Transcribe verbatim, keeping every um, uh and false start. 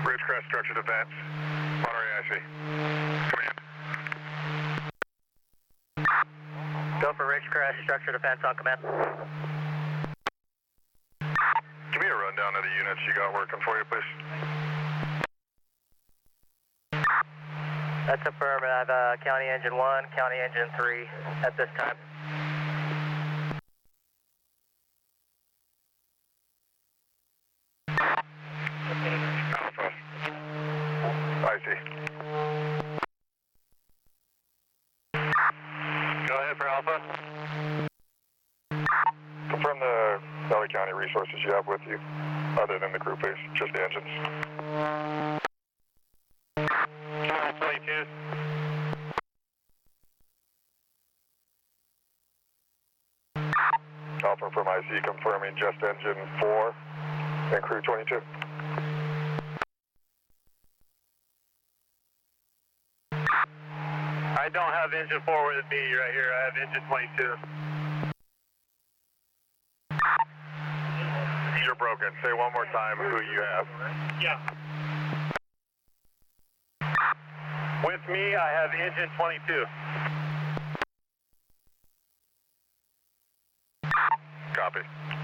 Ridgecrest Structure Defense, Monterey I C. Command. Go for Ridgecrest Structure Defense on command. Give me a rundown of the units you got working for you, please. That's affirmative. I have uh, County Engine one, County Engine three at this time. Alpha. I see. Go ahead for Alpha. Confirm the L A County resources you have with you, other than the crew, please. Just the engines. twenty-two. Alpha from I C confirming just engine four and crew twenty-two. I don't have engine four with me right here. I have engine twenty-two. You're broken. Say one more time who you have. Yeah. With me, I have engine twenty-two. Copy.